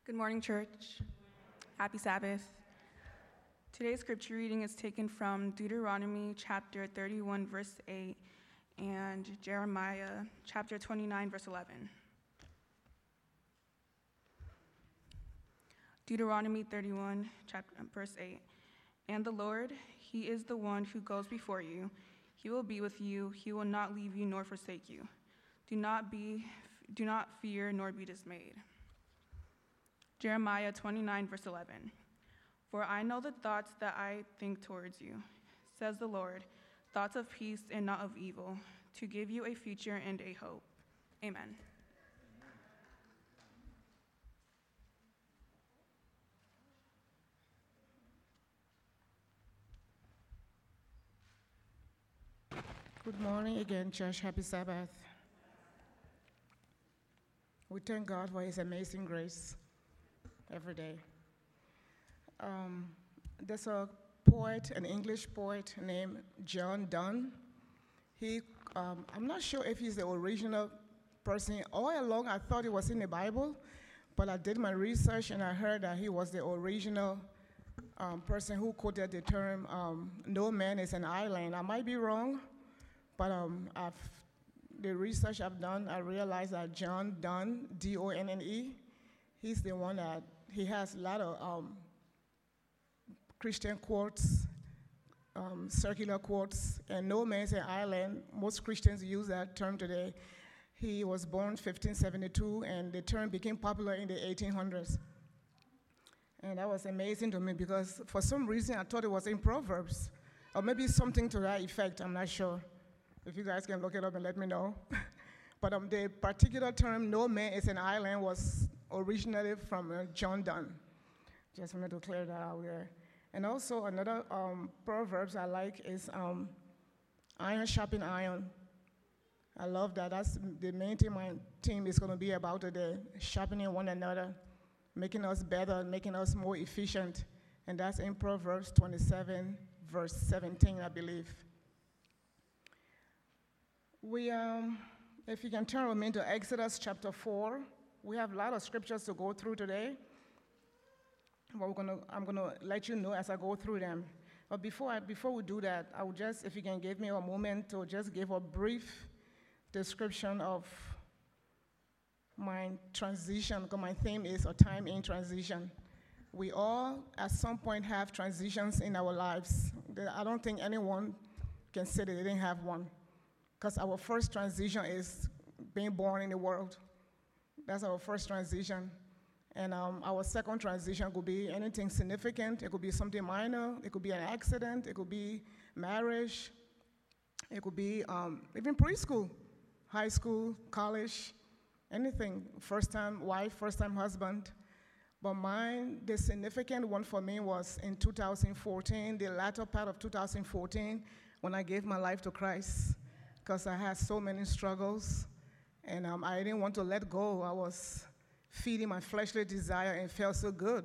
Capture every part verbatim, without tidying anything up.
Good morning, church. Happy Sabbath. Today's scripture reading is taken from Deuteronomy chapter thirty-one, verse eight, and Jeremiah chapter twenty-nine, verse eleven. Deuteronomy thirty-one, chapter, verse eight. And the Lord, he is the one who goes before you. He will be with you. He will not leave you nor forsake you. Do not be, do not fear nor be dismayed. Jeremiah twenty-nine, verse eleven. For I know the thoughts that I think towards you, says the Lord, thoughts of peace and not of evil, to give you a future and a hope. Amen. Good morning again, church. Happy Sabbath. We thank God for his amazing grace every day. Um, there's a poet, an English poet named John Donne. He, um, I'm not sure if he's the original person. All along, I thought it was in the Bible, but I did my research and I heard that he was the original um, person who quoted the term, um, no man is an island. I might be wrong, but um, I've, the research I've done, I realized that John Donne, D O N N E, he's the one that, he has a lot of um, Christian quotes, um, circular quotes, and no man's an island. Most Christians use that term today. He was born fifteen seventy-two, and the term became popular in the eighteen hundreds. And that was amazing to me because for some reason I thought it was in Proverbs, or maybe something to that effect, I'm not sure. If you guys can look it up and let me know. But um, the particular term, no man is an island, was originated from uh, John Donne. Just wanted to clear that out there. And also another um, Proverbs I like is um, iron sharpen iron. I love that. That's the main thing my team is going to be about today, sharpening one another, making us better, making us more efficient. And that's in Proverbs twenty-seven, verse seventeen, I believe. We, um, if you can turn with me to Exodus chapter four, we have a lot of scriptures to go through today. But we're gonna, I'm going to let you know as I go through them. But before, I, before we do that, I would just, if you can give me a moment to just give a brief description of my transition, because my theme is a time in transition. We all, at some point, have transitions in our lives. I don't think anyone can say that they didn't have one. Because our first transition is being born in the world. That's our first transition. And um, our second transition could be anything significant. It could be something minor. It could be an accident. It could be marriage. It could be um, even preschool, high school, college, anything. First time wife, first time husband. But mine, the significant one for me was in two thousand fourteen, the latter part of two thousand fourteen, when I gave my life to Christ. Because I had so many struggles, and um, I didn't want to let go. I was feeding my fleshly desire and felt so good.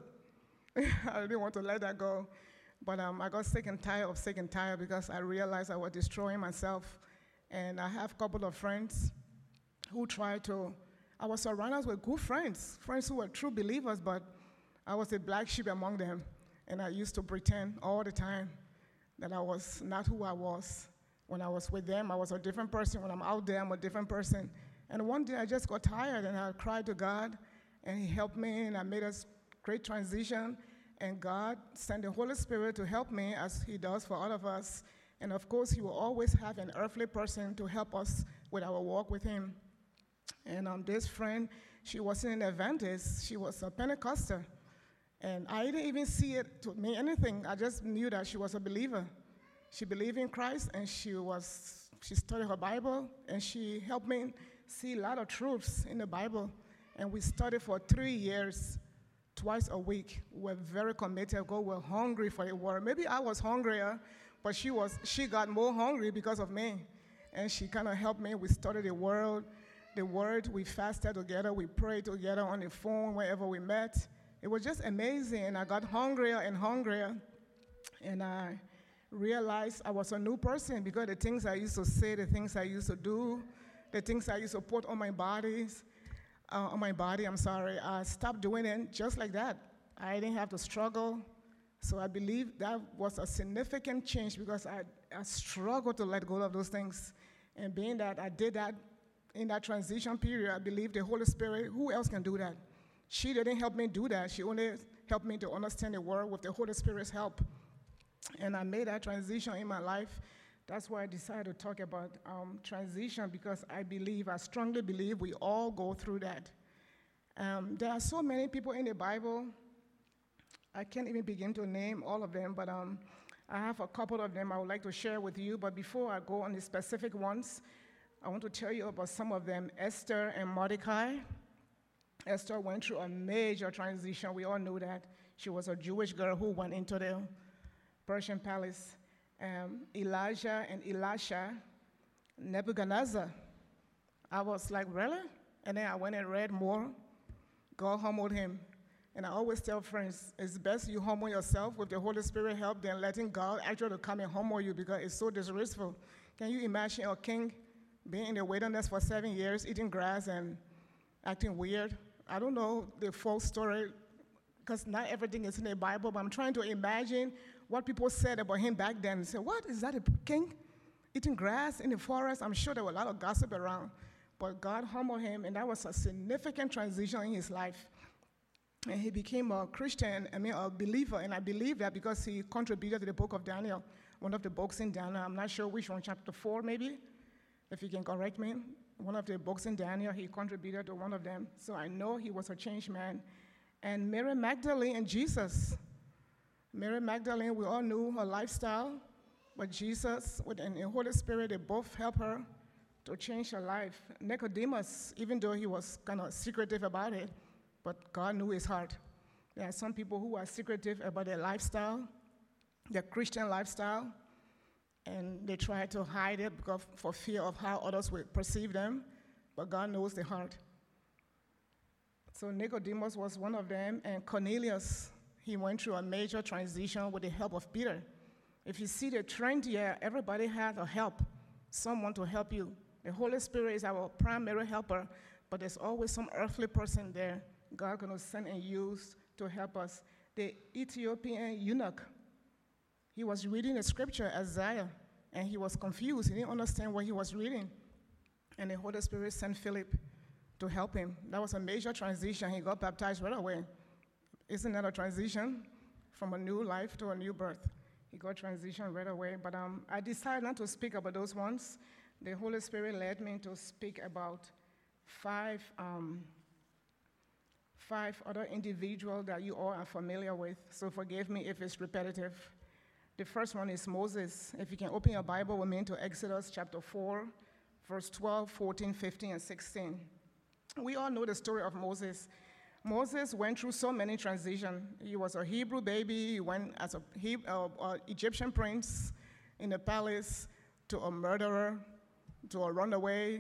I didn't want to let that go. But um, I got sick and tired of sick and tired because I realized I was destroying myself. And I have a couple of friends who tried to, I was surrounded with good friends, friends who were true believers, but I was a black sheep among them. And I used to pretend all the time that I was not who I was. When I was with them, I was a different person. When I'm out there, I'm a different person. And one day I just got tired and I cried to God, and he helped me, and I made a great transition. And God sent the Holy Spirit to help me, as he does for all of us. And of course, he will always have an earthly person to help us with our walk with him. And um, this friend, she wasn't an Adventist. She was a Pentecostal. And I didn't even see it to mean anything. I just knew that she was a believer. She believed in Christ, and she was she studied her Bible, and she helped me see a lot of truths in the Bible. And we studied for three years, twice a week. We were very committed. We were hungry for the word. Maybe I was hungrier, but she was she got more hungry because of me. And she kind of helped me. We studied the word, the word. We fasted together. We prayed together on the phone wherever we met. It was just amazing. And I got hungrier and hungrier. And I realized I was a new person because the things I used to say, the things I used to do, the things I used to put on my bodies, uh, on my body, I'm sorry, I stopped doing it just like that. I didn't have to struggle. So I believe that was a significant change because I, I struggled to let go of those things. And being that I did that in that transition period, I believe the Holy Spirit, who else can do that? She didn't help me do that. She only helped me to understand the word with the Holy Spirit's help. And I made that transition in my life. That's why I decided to talk about um, transition, because I believe, I strongly believe we all go through that. Um, there are so many people in the Bible. I can't even begin to name all of them, but um, I have a couple of them I would like to share with you. But before I go on the specific ones, I want to tell you about some of them. Esther and Mordecai. Esther went through a major transition. We all know that. She was a Jewish girl who went into the Persian palace. Um, Elijah and Elisha, Nebuchadnezzar. I was like, really? And then I went and read more. God humbled him. And I always tell friends, it's best you humble yourself with the Holy Spirit help than letting God actually come and humble you, because it's so disgraceful. Can you imagine a king being in the wilderness for seven years, eating grass and acting weird? I don't know the full story, because not everything is in the Bible, but I'm trying to imagine what people said about him back then. And say, what, is that a king eating grass in the forest? I'm sure there was a lot of gossip around, but God humbled him, and that was a significant transition in his life. And he became a Christian, I mean, a believer, and I believe that because he contributed to the book of Daniel, one of the books in Daniel. I'm not sure which one, chapter four maybe, if you can correct me. One of the books in Daniel, he contributed to one of them. So I know he was a changed man. And Mary Magdalene and Jesus. Mary Magdalene, we all knew her lifestyle, but Jesus and the Holy Spirit, they both helped her to change her life. Nicodemus, even though he was kind of secretive about it, but God knew his heart. There are some people who are secretive about their lifestyle, their Christian lifestyle, and they try to hide it because for fear of how others will perceive them, but God knows the heart. So Nicodemus was one of them, and Cornelius, he went through a major transition with the help of Peter. If you see the trend here, everybody had a help, someone to help you. The Holy Spirit is our primary helper, but there's always some earthly person there God going to send and use to help us. The Ethiopian eunuch, he was reading the scripture, Isaiah, and he was confused. He didn't understand what he was reading. And the Holy Spirit sent Philip to help him. That was a major transition. He got baptized right away. Isn't that a transition from a new life to a new birth? He got transitioned right away. But um, I decided not to speak about those ones. The Holy Spirit led me to speak about five um, five other individuals that you all are familiar with, so forgive me if it's repetitive. The first one is Moses. If you can open your Bible with me to Exodus chapter four, verse twelve, fourteen, fifteen, and sixteen. We all know the story of Moses. Moses went through so many transitions. He was a Hebrew baby. He went as a he, uh, uh, Egyptian prince in the palace to a murderer, to a runaway,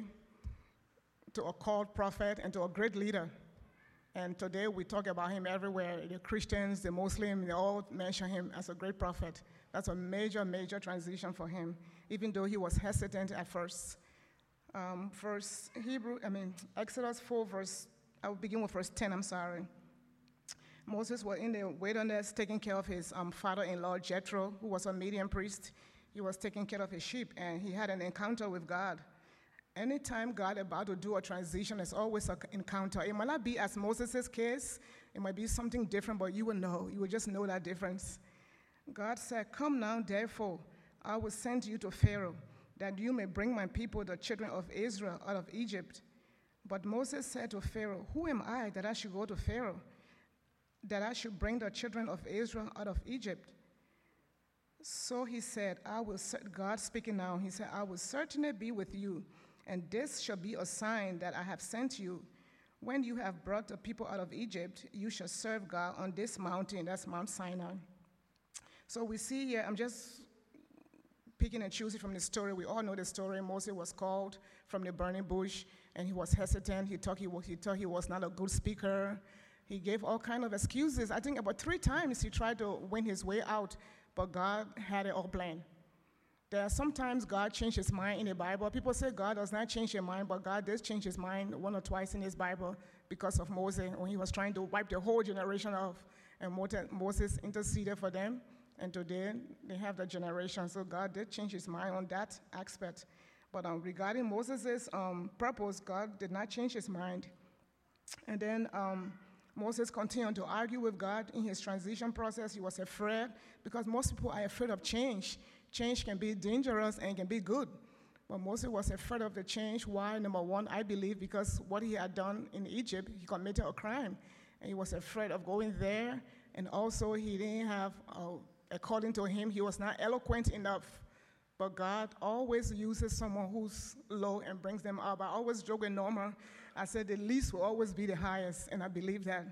to a called prophet, and to a great leader. And today we talk about him everywhere. The Christians, the Muslims, they all mention him as a great prophet. That's a major, major transition for him, even though he was hesitant at first. Um, first Hebrew, I mean, Exodus four, verse, I will begin with verse ten, I'm sorry. Moses was in the wilderness taking care of his um, father-in-law, Jethro, who was a Midian priest. He was taking care of his sheep, and he had an encounter with God. Anytime God about to do a transition, there's always an encounter. It might not be as Moses' case. It might be something different, but you will know. You will just know that difference. God said, come now, therefore, I will send you to Pharaoh, that you may bring my people, the children of Israel, out of Egypt. But Moses said to Pharaoh, who am I that I should go to Pharaoh, that I should bring the children of Israel out of Egypt? So he said, I will, God speaking now, he said, I will certainly be with you, and this shall be a sign that I have sent you. When you have brought the people out of Egypt, you shall serve God on this mountain. That's Mount Sinai. So we see here, I'm just picking and choosing from the story. We all know the story. Moses was called from the burning bush, and he was hesitant. He thought he was, he thought he was not a good speaker. He gave all kinds of excuses. I think about three times he tried to win his way out, but God had it all planned. There are sometimes God changed his mind in the Bible. People say God does not change his mind, but God does change his mind one or twice in his Bible. because of Moses, when he was trying to wipe the whole generation off. And Moses interceded for them, and today they have the generation. So God did change his mind on that aspect. But um, regarding Moses' um, purpose, God did not change his mind. And then um, Moses continued to argue with God in his transition process. He was afraid, because most people are afraid of change. Change can be dangerous and can be good. But Moses was afraid of the change. Why? Number one, I believe because what he had done in Egypt, he committed a crime. And he was afraid of going there. And also he didn't have, uh, according to him, he was not eloquent enough. But God always uses someone who's low and brings them up. I always joke with Norma. I said the least will always be the highest, and I believe that.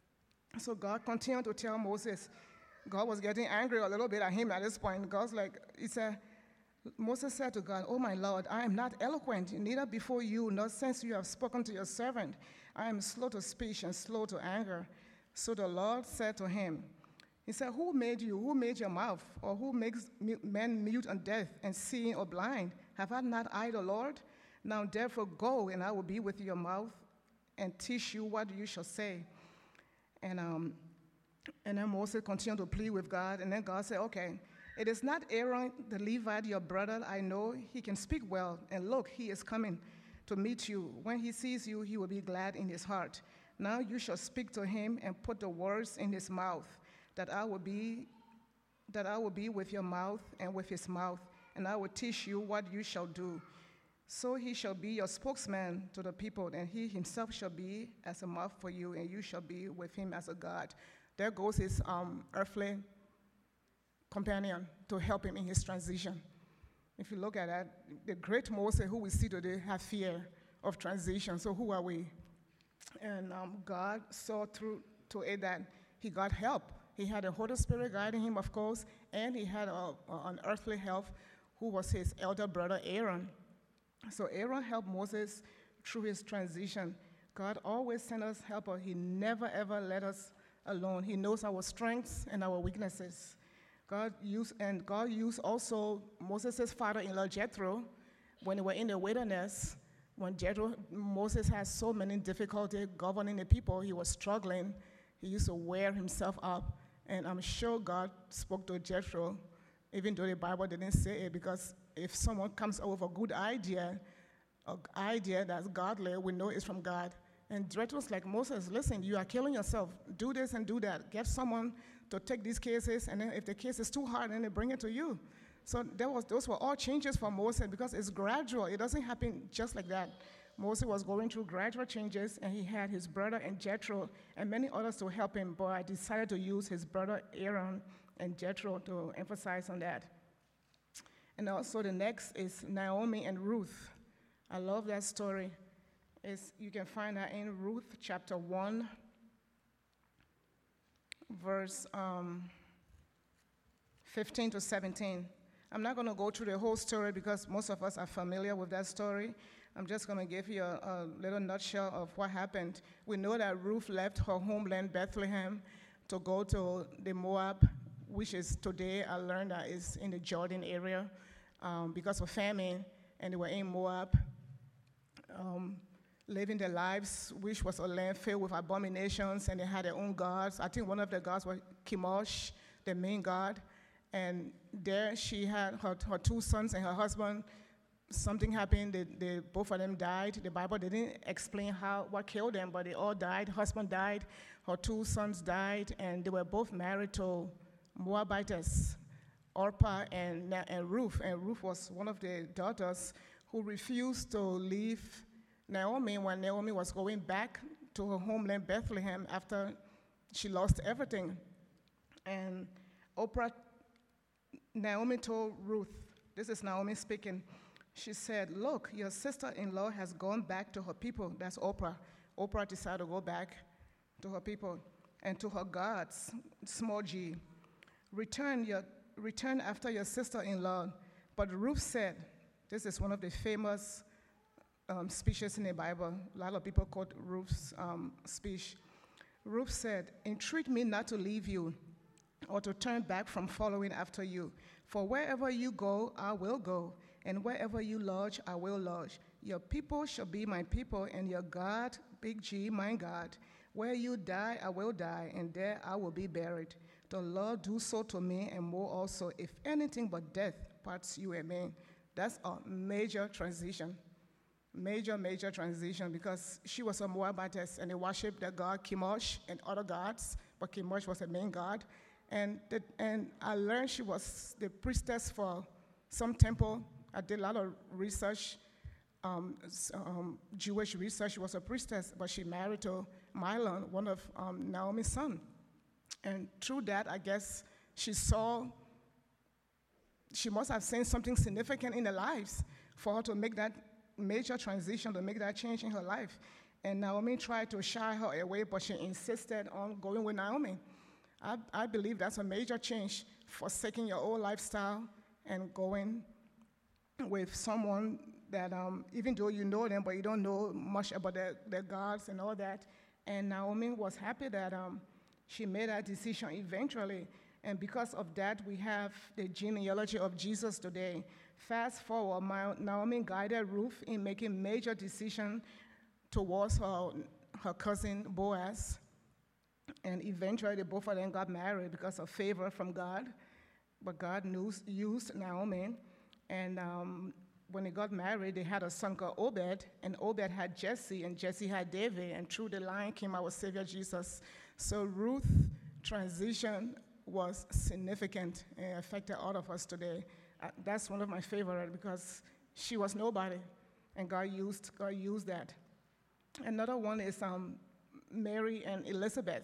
So God continued to tell Moses. God was getting angry a little bit at him at this point. God's like, he said, Moses said to God, "Oh my Lord, I am not eloquent, neither before you, nor since you have spoken to your servant. I am slow to speech and slow to anger." So the Lord said to him, he said, "Who made you? Who made your mouth? Or who makes men mute and deaf and seeing or blind? Have I not I, the Lord? Now therefore go, and I will be with your mouth and teach you what you shall say." And um, and then Moses continued to plead with God, and then God said, "Okay, it is not Aaron the Levite, your brother. I know he can speak well, and look, he is coming to meet you. When he sees you, he will be glad in his heart. Now you shall speak to him and put the words in his mouth, that I will be, that I will be with your mouth and with his mouth, and I will teach you what you shall do. So he shall be your spokesman to the people, and he himself shall be as a mouth for you, and you shall be with him as a God." There goes his um, earthly companion to help him in his transition. If you look at that, the great Moses who we see today have fear of transition. So who are we? And um, God saw through to it that he got help. He had a Holy Spirit guiding him, of course, and he had a, a, an earthly help who was his elder brother Aaron. So Aaron helped Moses through his transition. God always sent us helper. He never, ever let us alone. He knows our strengths and our weaknesses. God used, and God used also Moses' father-in-law Jethro when they were in the wilderness. When Jethro, Moses had so many difficulties governing the people, he was struggling. He used to wear himself up, and I'm sure God spoke to Jethro, even though the Bible didn't say it, because if someone comes up with a good idea, an idea that's godly, we know it's from God. And Jethro's like, "Moses, listen, you are killing yourself. Do this and do that. Get someone to take these cases, and then if the case is too hard, then they bring it to you." So there was, those were all changes for Moses because it's gradual. It doesn't happen just like that. Moses was going through gradual changes, and he had his brother and Jethro and many others to help him, but I decided to use his brother Aaron and Jethro to emphasize on that. And also the next is Naomi and Ruth. I love that story. It's, you can find that in Ruth chapter one, verse um, fifteen to seventeen. I'm not going to go through the whole story because most of us are familiar with that story. I'm just going to give you a, a little nutshell of what happened. We know that Ruth left her homeland, Bethlehem, to go to the Moab, which is today, I learned that is in the Jordan area, um, because of famine, and they were in Moab, um, living their lives, which was a land filled with abominations, and they had their own gods. I think one of the gods was Chemosh, the main god. And there she had her, her two sons and her husband. Something happened, they, they, both of them died. The Bible didn't explain how what killed them, but they all died. Her husband died, her two sons died, and they were both married to Moabites, Orpah and, and Ruth. And Ruth was one of the daughters who refused to leave Naomi when Naomi was going back to her homeland, Bethlehem, after she lost everything. And Oprah, Naomi told Ruth, this is Naomi speaking, she said, "Look, your sister-in-law has gone back to her people." That's Oprah. Oprah decided to go back to her people and to her gods, small g. Return, your, return after your sister-in-law. But Ruth said, this is one of the famous um, speeches in the Bible. A lot of people quote Ruth's um, speech. Ruth said, "Entreat me not to leave you or to turn back from following after you. For wherever you go, I will go, and wherever you lodge, I will lodge. Your people shall be my people, and your God, big G, my God, where you die, I will die, and there I will be buried. The Lord do so to me and more also, if anything but death parts you and me. That's a major transition. Major, major transition, because she was a Moabitess and they worshiped the god Chemosh and other gods, but Chemosh was the main god. And, the, and I learned she was the priestess for some temple. I did a lot of research, um, um, Jewish research. She was a priestess, but she married to Mahlon, one of um, Naomi's sons. And through that, I guess she saw, she must have seen something significant in their lives for her to make that major transition, to make that change in her life. And Naomi tried to shy her away, but she insisted on going with Naomi. I, I believe that's a major change, forsaking your old lifestyle and going with someone that, um, even though you know them, but you don't know much about their, their gods and all that. And Naomi was happy that um, she made that decision eventually. And because of that, we have the genealogy of Jesus today. Fast forward, my, Naomi guided Ruth in making major decisions towards her, her cousin Boaz. And eventually, they both of them got married because of favor from God. But God used, used Naomi. And um, when they got married, they had a son called Obed. And Obed had Jesse, and Jesse had David. And through the line came our Savior Jesus. So Ruth's transition was significant and affected all of us today. Uh, that's one of my favorites because she was nobody, and God used, God used that. Another one is um, Mary and Elizabeth.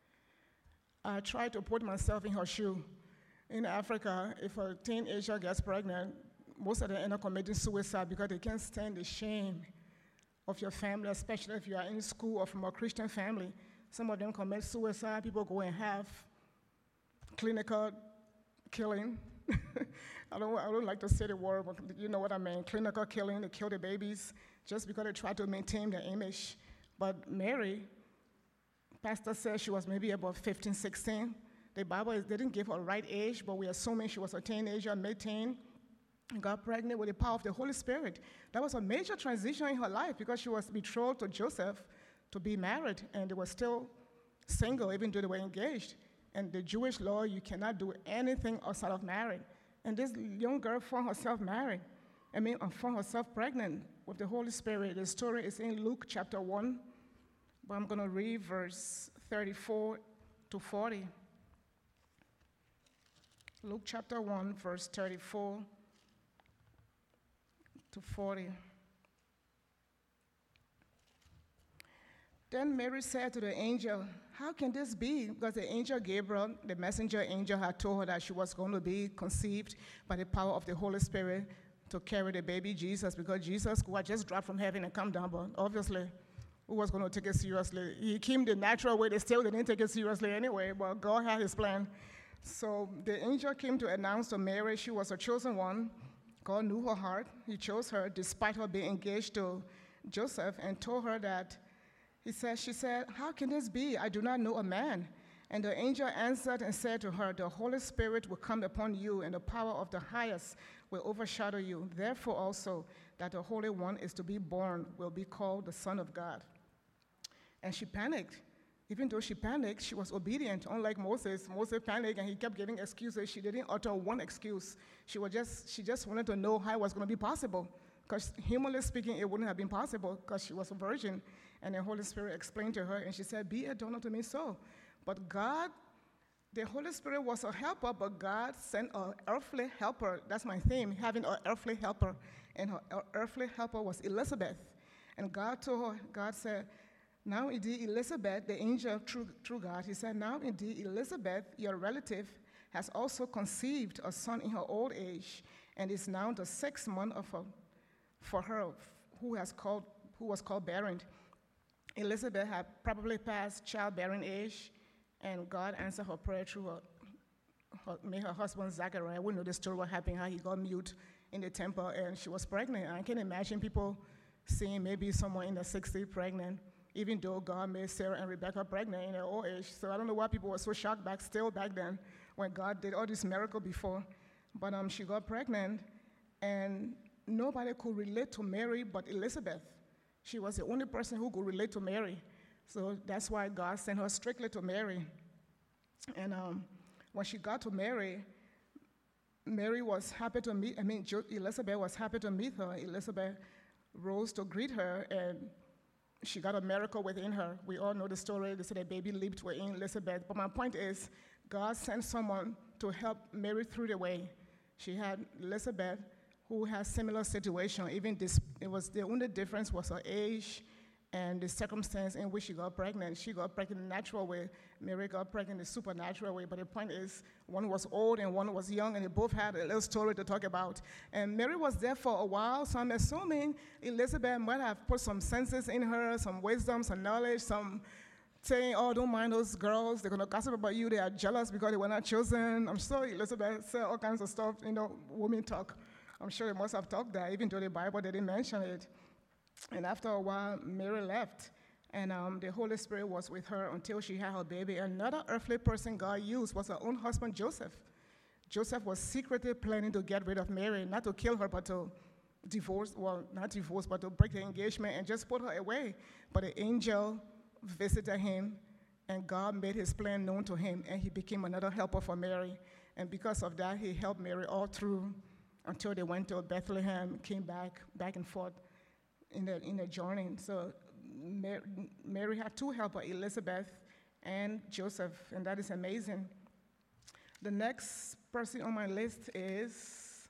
I tried to put myself in her shoe. In Africa, if a teenager gets pregnant, most of them end up committing suicide because they can't stand the shame of your family, especially if you are in school or from a Christian family. Some of them commit suicide. People go and have clinical killing. I don't, I don't like to say the word, but you know what I mean. Clinical killing, they kill the babies just because they try to maintain their image. But Mary, pastor said she was maybe about fifteen, sixteen. The Bible is, they didn't give her a right age, but we're assuming she was a teenager, mid-teen, and got pregnant with the power of the Holy Spirit. That was a major transition in her life because she was betrothed to Joseph to be married, and they were still single even though they were engaged. And the Jewish law, you cannot do anything outside of marriage. And this young girl found herself married. I mean, found herself pregnant with the Holy Spirit. The story is in Luke chapter one, but I'm going to read verse thirty-four to forty. Luke chapter one, verse thirty-four to forty. Then Mary said to the angel, "How can this be?" Because the angel Gabriel, the messenger angel, had told her that she was going to be conceived by the power of the Holy Spirit to carry the baby Jesus, because Jesus could have just dropped from heaven and come down, but obviously, who was going to take it seriously? He came the natural way. They still didn't take it seriously anyway, but God had his plan. So the angel came to announce to Mary she was a chosen one. God knew her heart. He chose her despite her being engaged to Joseph, and told her that He said, she said, "How can this be? I do not know a man." And the angel answered and said to her, "The Holy Spirit will come upon you, and the power of the highest will overshadow you. Therefore also, that the Holy One is to be born will be called the Son of God." And she panicked. Even though she panicked, she was obedient, unlike Moses. Moses panicked, and he kept giving excuses. She didn't utter one excuse. She, was just, she just wanted to know how it was going to be possible, because humanly speaking, it wouldn't have been possible because she was a virgin. And the Holy Spirit explained to her, and she said, "Be it done unto me so." But God, the Holy Spirit was a helper, but God sent an earthly helper. That's my theme, having an earthly helper. And her earthly helper was Elizabeth. And God told her, God said, "Now indeed Elizabeth," the angel through, through God, he said, "Now indeed Elizabeth, your relative, has also conceived a son in her old age, and is now the sixth month of her, for her who, has called, who was called barren." Elizabeth had probably passed childbearing age, and God answered her prayer through her, her, made her husband Zachariah. We know the story what happened, how he got mute in the temple, and she was pregnant. I can imagine people seeing maybe someone in their sixties pregnant, even though God made Sarah and Rebecca pregnant in their old age. So I don't know why people were so shocked back still back then when God did all this miracle before. But um, she got pregnant, and nobody could relate to Mary but Elizabeth. She was the only person who could relate to Mary. So that's why God sent her strictly to Mary. And um, when she got to Mary, Mary was happy to meet, I mean, Elizabeth was happy to meet her. Elizabeth rose to greet her, and she got a miracle within her. We all know the story. They said a baby leaped within Elizabeth. But my point is, God sent someone to help Mary through the way. She had Elizabeth, who had similar situation. Even this, it was the only difference was her age and the circumstance in which she got pregnant. She got pregnant in the natural way. Mary got pregnant in the supernatural way. But the point is, one was old and one was young, and they both had a little story to talk about. And Mary was there for a while, so I'm assuming Elizabeth might have put some senses in her, some wisdom, some knowledge, some saying, oh, don't mind those girls. They're going to gossip about you. They are jealous because they were not chosen. I'm sure Elizabeth said all kinds of stuff, you know, women talk. I'm sure they must have talked that, even though the Bible didn't mention it. And after a while, Mary left, and um, the Holy Spirit was with her until she had her baby. Another earthly person God used was her own husband, Joseph. Joseph was secretly planning to get rid of Mary, not to kill her, but to divorce, well, not divorce, but to break the engagement and just put her away. But the angel visited him, and God made his plan known to him, and he became another helper for Mary. And because of that, he helped Mary all through until they went to Bethlehem, came back, back and forth in the in the journey. So Mary, Mary had two helpers, Elizabeth and Joseph, and that is amazing. The next person on my list is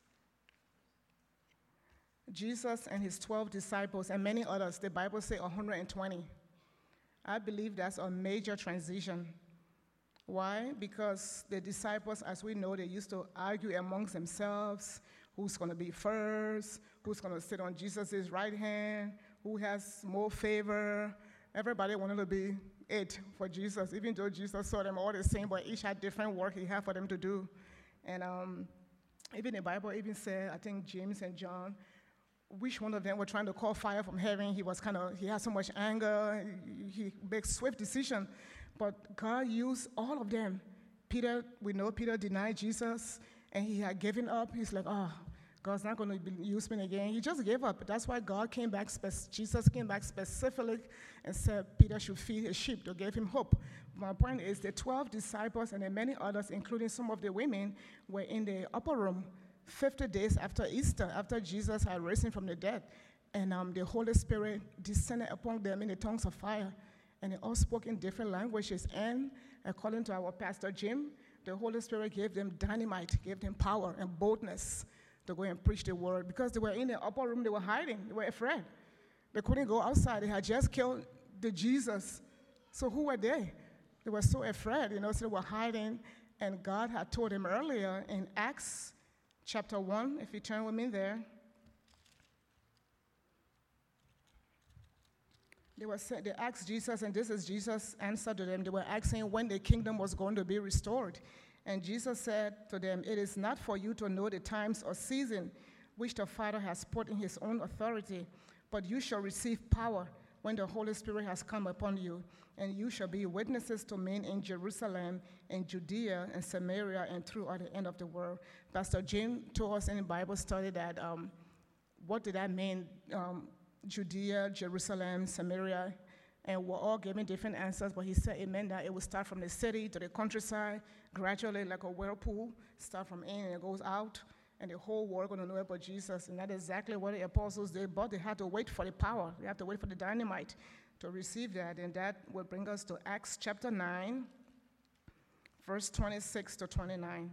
Jesus and his twelve disciples and many others. The Bible says one hundred twenty. I believe that's a major transition. Why? Because the disciples, as we know, they used to argue amongst themselves, who's going to be first, who's going to sit on Jesus' right hand, who has more favor. Everybody wanted to be it for Jesus, even though Jesus saw them all the same, but each had different work he had for them to do. And um, even the Bible even said, I think James and John, which one of them were trying to call fire from heaven. He was kind of, he had so much anger, he, he made swift decision. But God used all of them. Peter, we know Peter denied Jesus, and he had given up. He's like, oh, God's not going to use me again. He just gave up. That's why God came back, spe- Jesus came back specifically and said Peter should feed his sheep to give him hope. My point is the twelve disciples and the many others, including some of the women, were in the upper room fifty days after Easter, after Jesus had risen from the dead. And um, the Holy Spirit descended upon them in the tongues of fire. And they all spoke in different languages. And according to our Pastor Jim, the Holy Spirit gave them dynamite, gave them power and boldness to go and preach the word. Because they were in the upper room, they were hiding, they were afraid. They couldn't go outside. They had just killed the Jesus. So who were they? They were so afraid, you know, so they were hiding. And God had told them earlier in Acts chapter one, if you turn with me there, They were say, they asked Jesus, and this is Jesus' answer to them. They were asking when the kingdom was going to be restored. And Jesus said to them, it is not for you to know the times or season which the Father has put in his own authority, but you shall receive power when the Holy Spirit has come upon you, and you shall be witnesses to me in Jerusalem and Judea and Samaria and throughout the end of the world. Pastor Jim told us in the Bible study that um, what did that mean? Um, Judea, Jerusalem, Samaria, and we're all giving different answers, but he said it meant that it would start from the city to the countryside, gradually like a whirlpool, start from in and it goes out, and the whole world going to know about Jesus. And that's exactly what the apostles did, but they had to wait for the power. They had to wait for the dynamite to receive that, and that will bring us to Acts chapter nine, verse twenty-six to twenty-nine.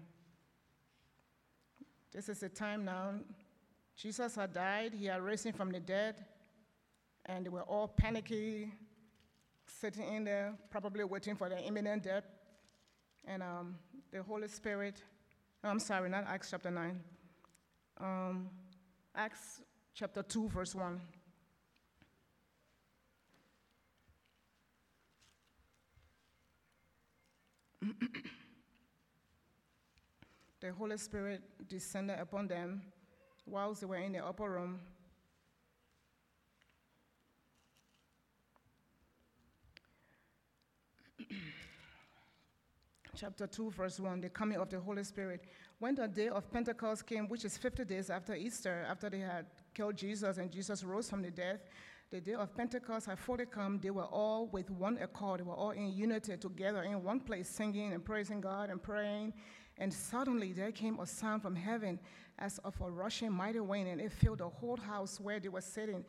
This is the time now. Jesus had died. He had risen from the dead. And they were all panicky, sitting in there, probably waiting for their imminent death. And um, the Holy Spirit, no, I'm sorry, not Acts chapter nine. Um, Acts chapter two, verse one. The Holy Spirit descended upon them whilst they were in the upper room. Chapter two, verse one, the coming of the Holy Spirit. When the day of Pentecost came, which is fifty days after Easter, after they had killed Jesus and Jesus rose from the dead, The day of Pentecost had fully come. They were all with one accord. They were all in unity together in one place, singing and praising God and praying. And suddenly there came a sound from heaven as of a rushing mighty wind, and it filled the whole house where they were sitting.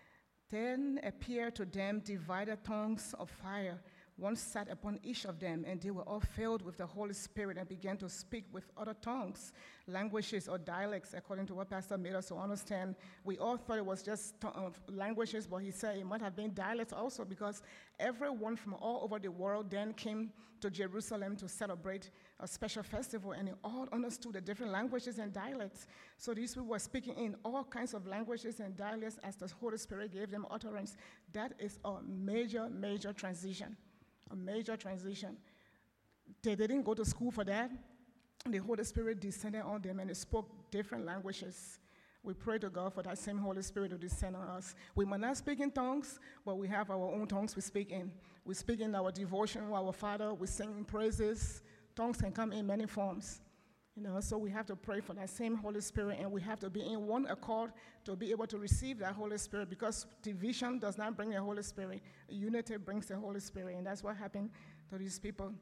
Then appeared to them divided tongues of fire. One sat upon each of them, and they were all filled with the Holy Spirit and began to speak with other tongues, languages or dialects, according to what Pastor made us to understand. We all thought it was just to- uh, languages, but he said it might have been dialects also, because everyone from all over the world then came to Jerusalem to celebrate a special festival, and they all understood the different languages and dialects. So these people were speaking in all kinds of languages and dialects as the Holy Spirit gave them utterance. That is a major, major transition. A major transition. They didn't go to school for that. The Holy Spirit descended on them and they spoke different languages. We pray to God for that same Holy Spirit to descend on us. We might not speak in tongues, but we have our own tongues we speak in. We speak in our devotion to our Father. We sing praises. Tongues can come in many forms. You know, so we have to pray for that same Holy Spirit, and we have to be in one accord to be able to receive that Holy Spirit, because division does not bring the Holy Spirit. Unity brings the Holy Spirit, and that's what happened to these people.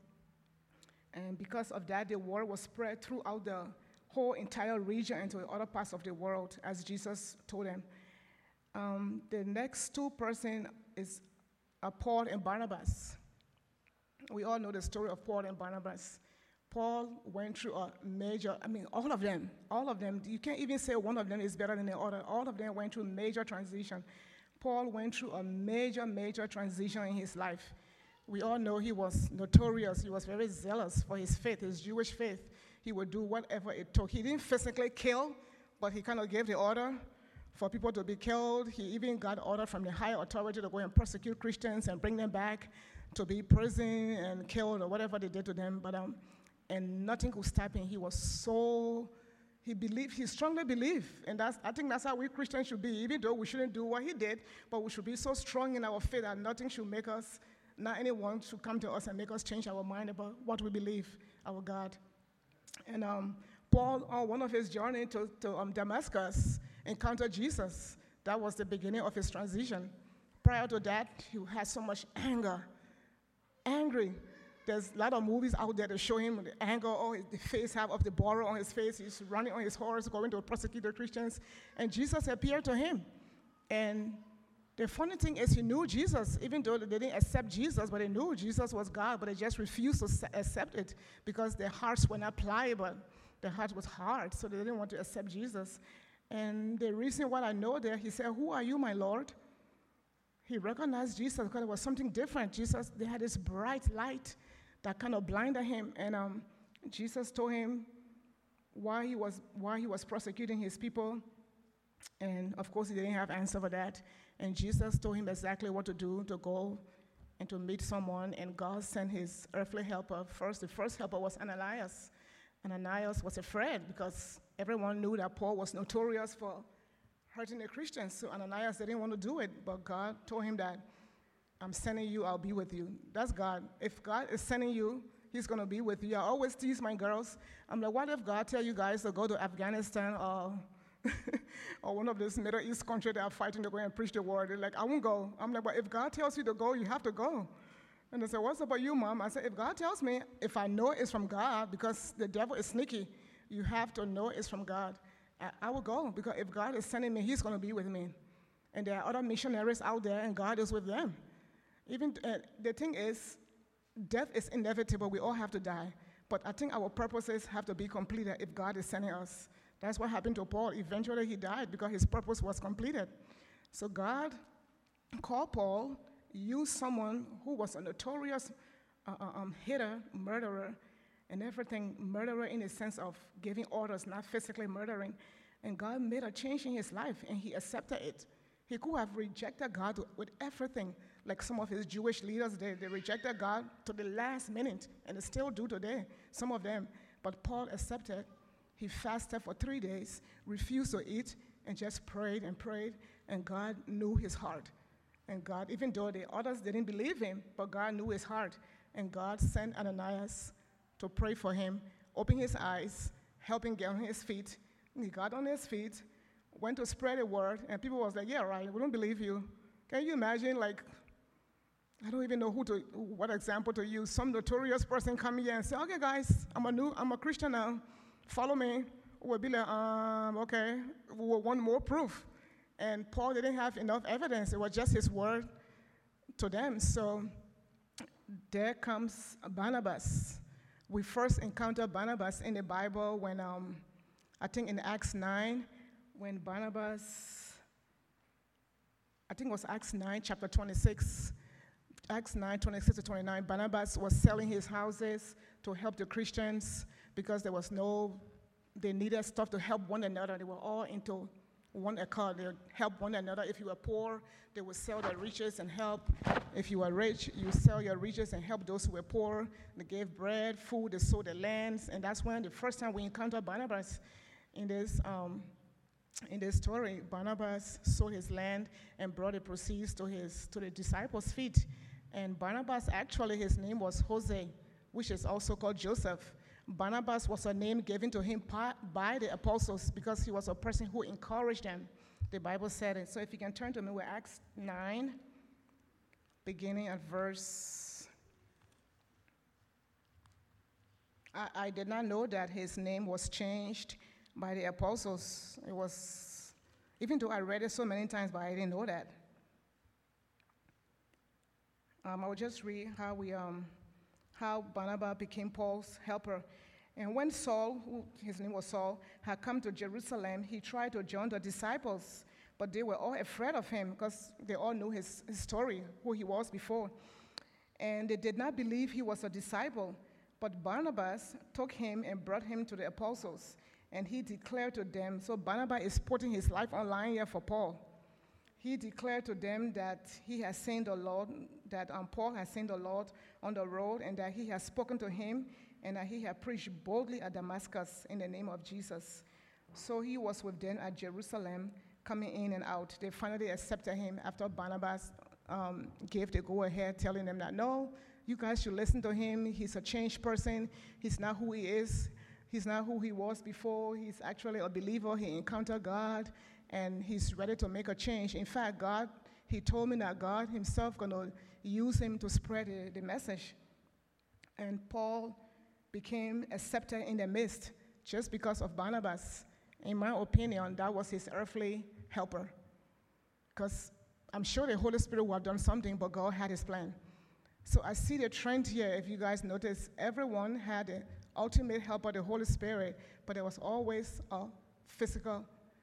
And because of that, the word was spread throughout the whole entire region and to other parts of the world, as Jesus told them. Um, the next two person is uh, Paul and Barnabas. We all know the story of Paul and Barnabas. Paul went through a major, I mean, all of them, all of them, you can't even say one of them is better than the other. All of them went through major transition. Paul went through a major, major transition in his life. We all know he was notorious. He was very zealous for his faith, his Jewish faith. He would do whatever it took. He didn't physically kill, but he kind of gave the order for people to be killed. He even got order from the higher authority to go and persecute Christians and bring them back to be imprisoned and killed or whatever they did to them. But um, and nothing could stop him. He was so, he believed, he strongly believed. And that's, I think that's how we Christians should be, even though we shouldn't do what he did, but we should be so strong in our faith that nothing should make us, not anyone should come to us and make us change our mind about what we believe, our God. And um, Paul, on one of his journey to, to um, Damascus, encountered Jesus. That was the beginning of his transition. Prior to that, he had so much anger, angry. There's a lot of movies out there that show him the anger or the face have of the borrow on his face. He's running on his horse, going to prosecute the Christians. And Jesus appeared to him. And the funny thing is, he knew Jesus, even though they didn't accept Jesus, but they knew Jesus was God, but they just refused to accept it because their hearts were not pliable. Their heart was hard, so they didn't want to accept Jesus. And the reason why I know that, he said, "Who are you, my Lord?" He recognized Jesus because it was something different. Jesus, they had this bright light that kind of blinded him, and um, Jesus told him why he was why he was prosecuting his people, and of course he didn't have answer for that. And Jesus told him exactly what to do, to go and to meet someone, and God sent his earthly helper first. The first helper was Ananias. Ananias was afraid because everyone knew that Paul was notorious for hurting the Christians, so Ananias didn't want to do it, but God told him that, "I'm sending you, I'll be with you." That's God. If God is sending you, he's going to be with you. I always tease my girls. I'm like, what if God tell you guys to go to Afghanistan or, or one of these Middle East countries that are fighting to go and preach the word? They're like, "I won't go." I'm like, but if God tells you to go, you have to go. And they say, "What's about you, Mom?" I said, if God tells me, if I know it's from God, because the devil is sneaky, you have to know it's from God. I, I will go, because if God is sending me, he's going to be with me. And there are other missionaries out there, and God is with them. Even uh, the thing is, death is inevitable. We all have to die. But I think our purposes have to be completed if God is sending us. That's what happened to Paul. Eventually, he died because his purpose was completed. So God called Paul, used someone who was a notorious uh, um, hitter, murderer, and everything, murderer in the sense of giving orders, not physically murdering. And God made a change in his life, and he accepted it. He could have rejected God with everything, like some of his Jewish leaders did. They rejected God to the last minute, and they still do today, some of them. But Paul accepted. He fasted for three days, refused to eat, and just prayed and prayed, and God knew his heart. And God, even though the others didn't believe him, but God knew his heart. And God sent Ananias to pray for him, open his eyes, help him get on his feet. And he got on his feet, went to spread the word, and people was like, "Yeah, right, we don't believe you. Can you imagine, like, I don't even know who to, what example to use. Some notorious person come here and say, okay, guys, I'm a new, I'm a Christian now. Follow me. We'll be like, um, okay, we want more proof. And Paul didn't have enough evidence. It was just his word to them. So there comes Barnabas. We first encounter Barnabas in the Bible when, um, I think in Acts nine, when Barnabas, I think it was Acts nine, chapter twenty-six, Acts nine, twenty-six to twenty-nine, Barnabas was selling his houses to help the Christians because there was no, they needed stuff to help one another. They were all into one accord. They would help one another. If you were poor, they would sell their riches and help. If you were rich, you sell your riches and help those who were poor. They gave bread, food, they sold their lands. And that's when the first time we encountered Barnabas in this um, in this story. Barnabas sold his land and brought the proceeds to his to the disciples' feet. And Barnabas, actually, his name was Jose, which is also called Joseph. Barnabas was a name given to him by the apostles because he was a person who encouraged them. The Bible said it. So if you can turn to me with Acts nine, beginning at verse. I, I did not know that his name was changed by the apostles. It was, even though I read it so many times, but I didn't know that. Um, I will just read how we, um, how Barnabas became Paul's helper. And when Saul, who, his name was Saul, had come to Jerusalem, he tried to join the disciples, but they were all afraid of him because they all knew his, his story, who he was before. And they did not believe he was a disciple. But Barnabas took him and brought him to the apostles, and he declared to them, so Barnabas is putting his life online here for Paul. He declared to them that he has seen the Lord, that um, Paul has seen the Lord on the road, and that he has spoken to him, and that he had preached boldly at Damascus in the name of Jesus. So he was with them at Jerusalem, coming in and out. They finally accepted him after Barnabas um, gave the go-ahead, telling them that, no, you guys should listen to him. He's a changed person. He's not who he is. He's not who he was before. He's actually a believer. He encountered God, and he's ready to make a change. In fact, God, he told me that God himself going to use him to spread the, the message. And Paul became accepted in the midst just because of Barnabas. In my opinion, that was his earthly helper. Because I'm sure the Holy Spirit would have done something, but God had his plan. So I see the trend here. If you guys notice, everyone had the ultimate helper, the Holy Spirit, but there was always a physical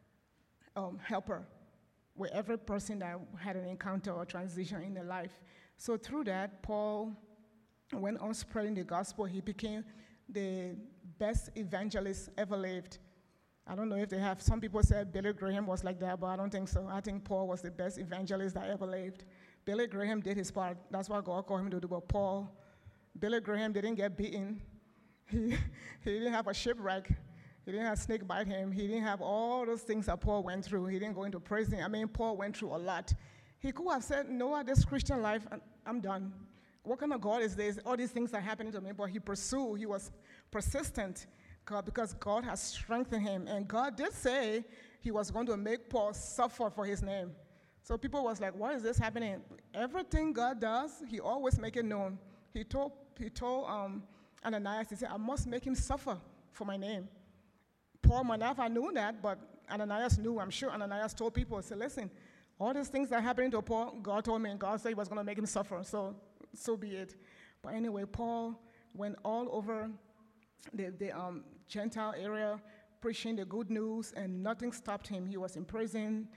um, helper with every person that had an encounter or transition in their life. So through that, Paul went on spreading the gospel. He became the best evangelist ever lived. I don't know if they have, some people said Billy Graham was like that, but I don't think so. I think Paul was the best evangelist that ever lived. Billy Graham did his part. That's what God called him to do. But Paul, Billy Graham didn't get beaten. He, he didn't have a shipwreck. He didn't have snake bite him. He didn't have all those things that Paul went through. He didn't go into prison. I mean, Paul went through a lot. He could have said, no, this Christian life, I'm done. What kind of God is this? All these things are happening to me. But he pursued. He was persistent God, because God has strengthened him. And God did say he was going to make Paul suffer for his name. So people was like, why is this happening? Everything God does, he always make it known. He told, he told um, Ananias, he said, I must make him suffer for my name. Paul might not have known that, but Ananias knew. I'm sure Ananias told people, say, listen, all these things that are happening to Paul, God told me, and God said he was going to make him suffer, so so be it. But anyway, Paul went all over the, the um, Gentile area preaching the good news, and nothing stopped him. He was in prison.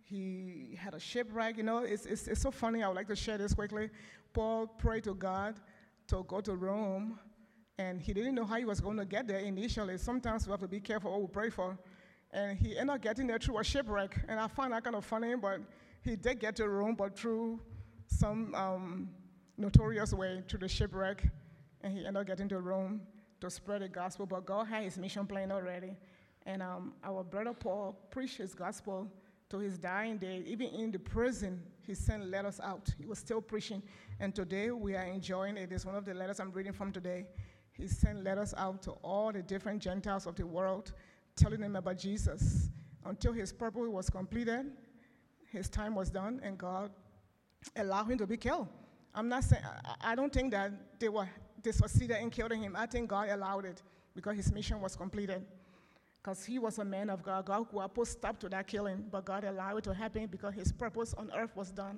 He had a shipwreck. You know, it's, it's, it's so funny. I would like to share this quickly. Paul prayed to God to go to Rome, and he didn't know how he was going to get there initially. Sometimes we have to be careful what we pray for. And he ended up getting there through a shipwreck. And I find that kind of funny, but he did get to Rome, but through some um, notorious way, through the shipwreck. And he ended up getting to Rome to spread the gospel. But God had his mission plan already. And um, our brother Paul preached his gospel to his dying day. Even in the prison, he sent letters out. He was still preaching. And today we are enjoying it. It's one of the letters I'm reading from today. He sent letters out to all the different Gentiles of the world, telling them about Jesus. Until his purpose was completed, his time was done, and God allow him to be killed. I'm not saying, I, I don't think that they were, they succeeded in killing him. I think God allowed it because his mission was completed. Because he was a man of God. God would have put stop to that killing, but God allowed it to happen because his purpose on earth was done.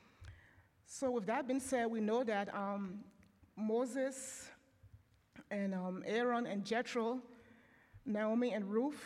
So with that being said, we know that um, Moses and um, Aaron and Jethro, Naomi and Ruth,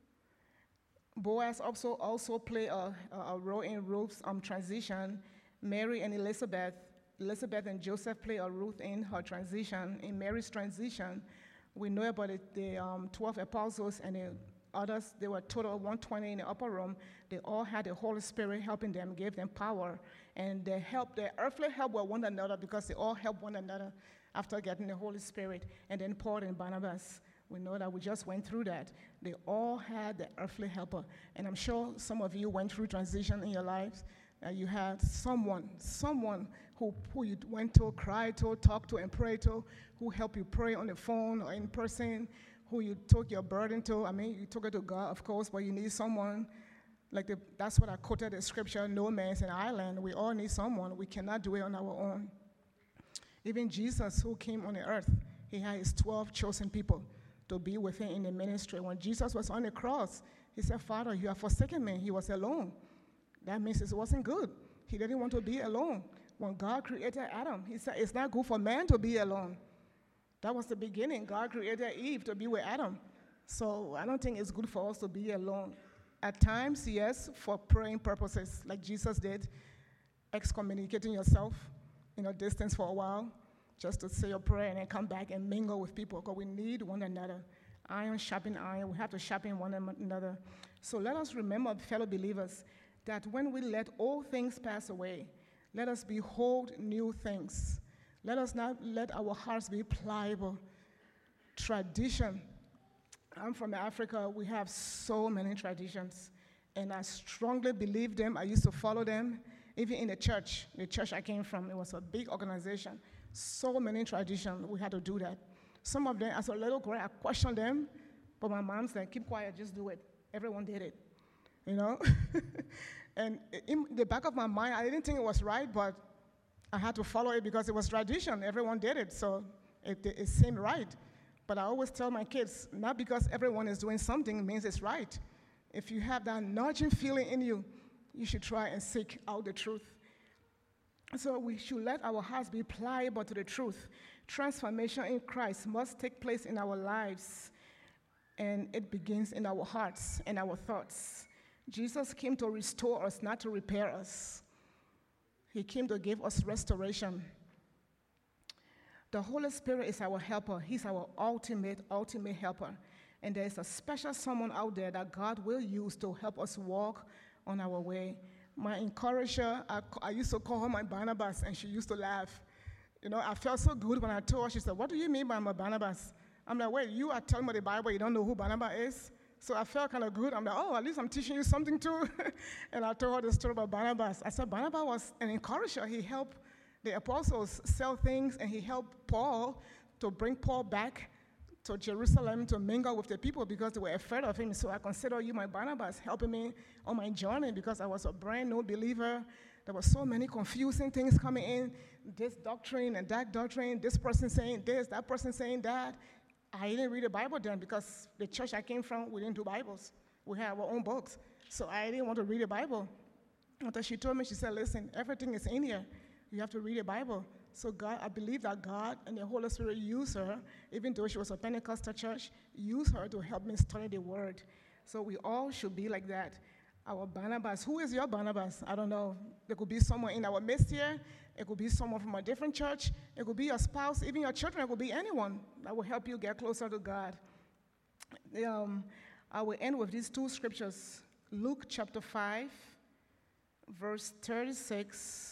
Boaz also also play a, a role in Ruth's um, transition. Mary and Elizabeth, Elizabeth and Joseph play a role in her transition. In Mary's transition, we know about it, the um, twelve apostles and the others, they were total one hundred twenty in the upper room. They all had the Holy Spirit helping them, gave them power. And they helped, their earthly help with one another because they all helped one another after getting the Holy Spirit. And then Paul and Barnabas, we know that we just went through that. They all had the earthly helper. And I'm sure some of you went through transition in your lives. Uh, you had someone, someone who, who you went to, cried to, talked to, and prayed to, who helped you pray on the phone or in person, who you took your burden to. I mean, you took it to God, of course, but you need someone. Like the, that's what I quoted the scripture, no man's an island. We all need someone. We cannot do it on our own. Even Jesus, who came on the earth, he had his twelve chosen people to be with him in the ministry. When Jesus was on the cross, he said, Father, you have forsaken me. He was alone. That means it wasn't good. He didn't want to be alone. When God created Adam, he said, it's not good for man to be alone. That was the beginning. God created Eve to be with Adam. So I don't think it's good for us to be alone. At times, yes, for praying purposes, like Jesus did, excommunicating yourself in a distance for a while, just to say your prayer and then come back and mingle with people, because we need one another. Iron sharpen iron. We have to sharpen one another. So let us remember, fellow believers, that when we let all things pass away, let us behold new things. Let us not let our hearts be pliable. Tradition. I'm from Africa. We have so many traditions, and I strongly believe them. I used to follow them, even in the church. The church I came from, it was a big organization. So many traditions, we had to do that. Some of them, as a little girl, I questioned them, but my mom said, keep quiet, just do it. Everyone did it, you know? And in the back of my mind, I didn't think it was right, but I had to follow it because it was tradition. Everyone did it, so it, it seemed right. But I always tell my kids, not because everyone is doing something means it's right. If you have that nudging feeling in you, you should try and seek out the truth. So we should let our hearts be pliable to the truth. Transformation in Christ must take place in our lives, and it begins in our hearts and our thoughts. Jesus came to restore us, not to repair us. He came to give us restoration. The Holy Spirit is our helper. He's our ultimate, ultimate helper. And there is a special someone out there that God will use to help us walk on our way. My encourager, I, I used to call her my Barnabas, and she used to laugh. You know, I felt so good when I told her. She said, what do you mean by my Barnabas? I'm like, wait, you are telling me the Bible, you don't know who Barnabas is? So I felt kind of good. I'm like, oh, at least I'm teaching you something too. And I told her the story about Barnabas. I said, Barnabas was an encourager. He helped the apostles sell things, and he helped Paul to bring Paul back to Jerusalem to mingle with the people because they were afraid of him. So I consider you my Barnabas, helping me on my journey because I was a brand new believer. There were so many confusing things coming in, this doctrine and that doctrine, this person saying this, that person saying that. I didn't read the Bible then because the church I came from, we didn't do Bibles. We had our own books. So I didn't want to read the Bible. Until she told me, she said, listen, everything is in here. You have to read the Bible. So God, I believe that God and the Holy Spirit used her, even though she was a Pentecostal church, used her to help me study the Word. So we all should be like that. Our Barnabas. Who is your Barnabas? I don't know. There could be someone in our midst here. It could be someone from a different church. It could be your spouse, even your children. It could be anyone that will help you get closer to God. Um, I will end with these two scriptures. Luke chapter five, verse thirty-six.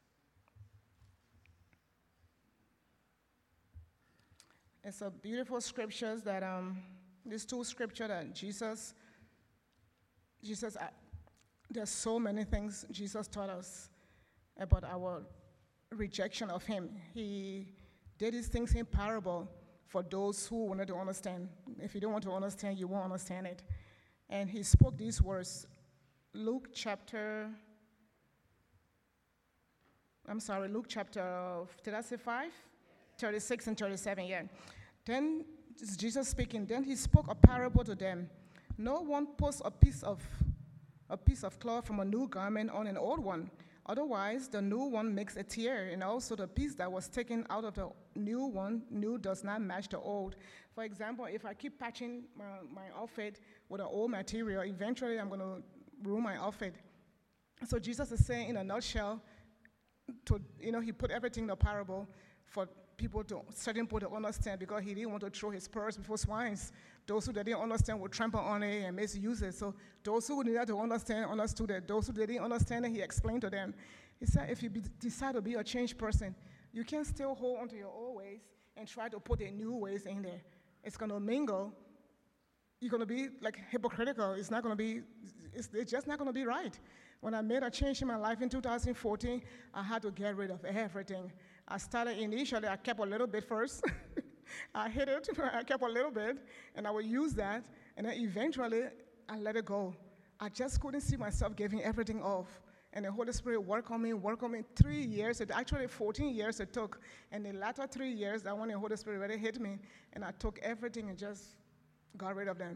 It's a beautiful scriptures that, um, these two scriptures that Jesus, Jesus, uh, there's so many things Jesus taught us about our rejection of him. He did these things in parable for those who wanted to understand. If you don't want to understand, you won't understand it. And he spoke these words, Luke chapter I'm sorry, Luke chapter, did I say five? thirty-six and thirty-seven, yeah. Then, this is Jesus speaking, then he spoke a parable to them. No one puts a piece of a piece of cloth from a new garment on an old one. Otherwise, the new one makes a tear, and also the piece that was taken out of the new one, new does not match the old. For example, if I keep patching my, my outfit with an old material, eventually I'm going to ruin my outfit. So Jesus is saying, in a nutshell, to, you know, he put everything in the parable for people to, certain people to understand, because he didn't want to throw his pearls before swines. Those who didn't understand would trample on it and misuse it. So those who needed to understand, understood it. Those who didn't understand it, he explained to them. He said, if you be, decide to be a changed person, you can't still hold onto your old ways and try to put the new ways in there. It's going to mingle. You're going to be like hypocritical. It's not going to be, it's, it's just not going to be right. When I made a change in my life in two thousand fourteen, I had to get rid of everything. I started initially, I kept a little bit first. I hid it, I kept a little bit, and I would use that, and then eventually I let it go. I just couldn't see myself giving everything off. And the Holy Spirit worked on me, worked on me three years. It actually fourteen years it took. And the latter three years, that when the Holy Spirit really hit me, and I took everything and just got rid of them.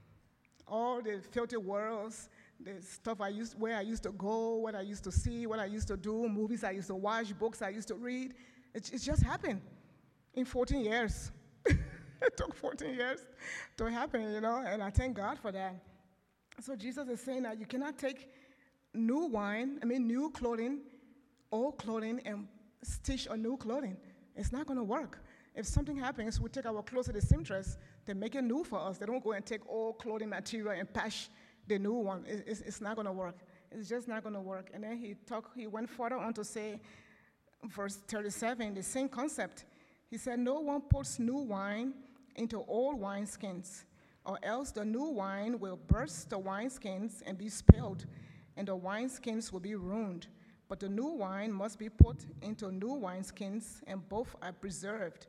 All the filthy worlds, the stuff I used, where I used to go, what I used to see, what I used to do, movies I used to watch, books I used to read. It, it just happened in fourteen years. It took fourteen years to happen, you know, and I thank God for that. So Jesus is saying that you cannot take new wine, I mean new clothing, old clothing, and stitch a new clothing. It's not going to work. If something happens, we take our clothes to the seamstress, they make it new for us. They don't go and take old clothing material and patch the new one. It, it's, it's not going to work. It's just not going to work. And then he talked. He went further on to say, verse thirty-seven, the same concept. He said, no one puts new wine into old wineskins, or else the new wine will burst the wineskins and be spilled, and the wineskins will be ruined. But the new wine must be put into new wineskins, and both are preserved.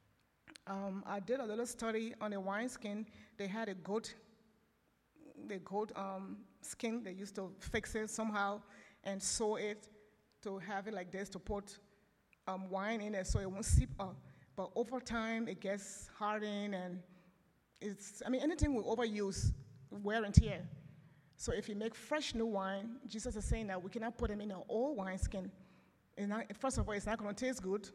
Um, I did a little study on the wineskin. They had a goat, the goat um, skin. They used to fix it somehow and sew it to have it like this, to put um, wine in it so it won't seep up. But over time, it gets hardened, and it's, I mean, anything we overuse, wear and tear. So if you make fresh new wine, Jesus is saying that we cannot put them in an old wineskin. Not, first of all, it's not going to taste good,